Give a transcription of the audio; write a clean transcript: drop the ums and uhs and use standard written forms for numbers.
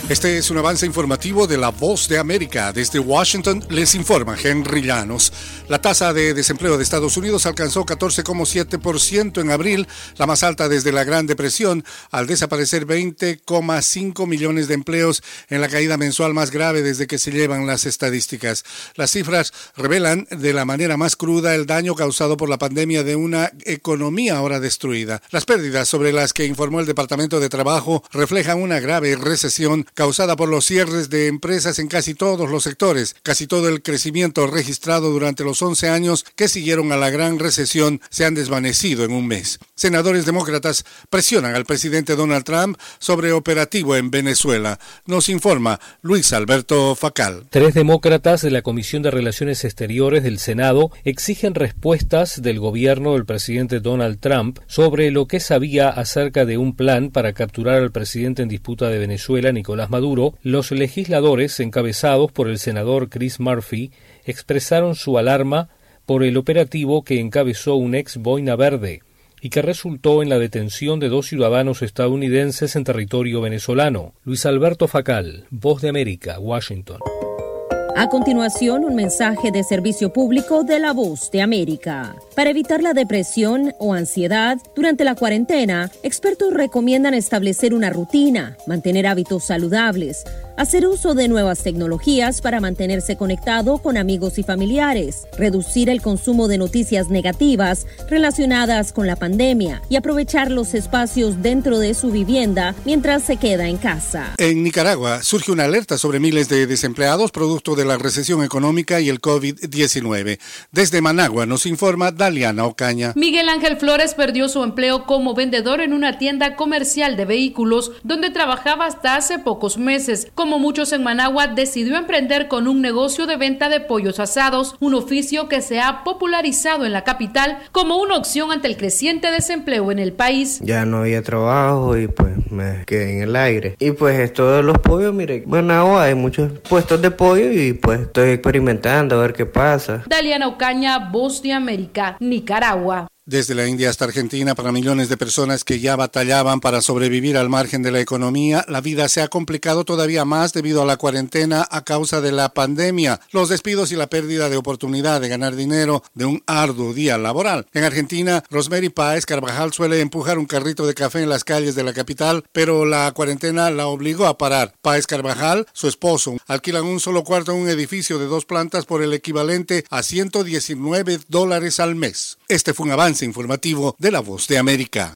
Este es un avance informativo de La Voz de América. Desde Washington les informa Henry Llanos. La tasa de desempleo de Estados Unidos alcanzó 14,7% en abril, la más alta desde la Gran Depresión, al desaparecer 20,5 millones de empleos en la caída mensual más grave desde que se llevan las estadísticas. Las cifras revelan de la manera más cruda el daño causado por la pandemia de una economía ahora destruida. Las pérdidas sobre las que informó el Departamento de Trabajo reflejan una grave recesión causada por los cierres de empresas en casi todos los sectores. Casi todo el crecimiento registrado durante los 11 años que siguieron a la gran recesión se han desvanecido en un mes. Senadores demócratas presionan al presidente Donald Trump sobre operativo en Venezuela. Nos informa Luis Alberto Facal. 3 demócratas de la Comisión de Relaciones Exteriores del Senado exigen respuestas del gobierno del presidente Donald Trump sobre lo que sabía acerca de un plan para capturar al presidente en disputa de Venezuela, Nicolás Maduro. Los legisladores, encabezados por el senador Chris Murphy, expresaron su alarma por el operativo que encabezó un ex boina verde y que resultó en la detención de 2 ciudadanos estadounidenses en territorio venezolano. Luis Alberto Facal, Voz de América, Washington. A continuación, un mensaje de servicio público de La Voz de América. Para evitar la depresión o ansiedad durante la cuarentena, expertos recomiendan establecer una rutina, mantener hábitos saludables, hacer uso de nuevas tecnologías para mantenerse conectado con amigos y familiares, reducir el consumo de noticias negativas relacionadas con la pandemia y aprovechar los espacios dentro de su vivienda mientras se queda en casa. En Nicaragua surge una alerta sobre miles de desempleados producto de la recesión económica y el COVID-19. Desde Managua nos informa Daliana Ocaña. Miguel Ángel Flores perdió su empleo como vendedor en una tienda comercial de vehículos donde trabajaba hasta hace pocos meses. Como muchos en Managua, decidió emprender con un negocio de venta de pollos asados, un oficio que se ha popularizado en la capital como una opción ante el creciente desempleo en el país. Ya no había trabajo y pues me quedé en el aire. Y pues esto de los pollos, mire, en Managua hay muchos puestos de pollo y pues estoy experimentando a ver qué pasa. Daliana Ocaña, Voz de América, Nicaragua. Desde la India hasta Argentina, para millones de personas que ya batallaban para sobrevivir al margen de la economía, la vida se ha complicado todavía más debido a la cuarentena a causa de la pandemia, los despidos y la pérdida de oportunidad de ganar dinero de un arduo día laboral. En Argentina, Rosemary Páez Carvajal suele empujar un carrito de café en las calles de la capital, pero la cuarentena la obligó a parar. Páez Carvajal, su esposo, alquilan un solo cuarto en un edificio de 2 plantas por el equivalente a $119 al mes. Este fue un avance informativo de La Voz de América.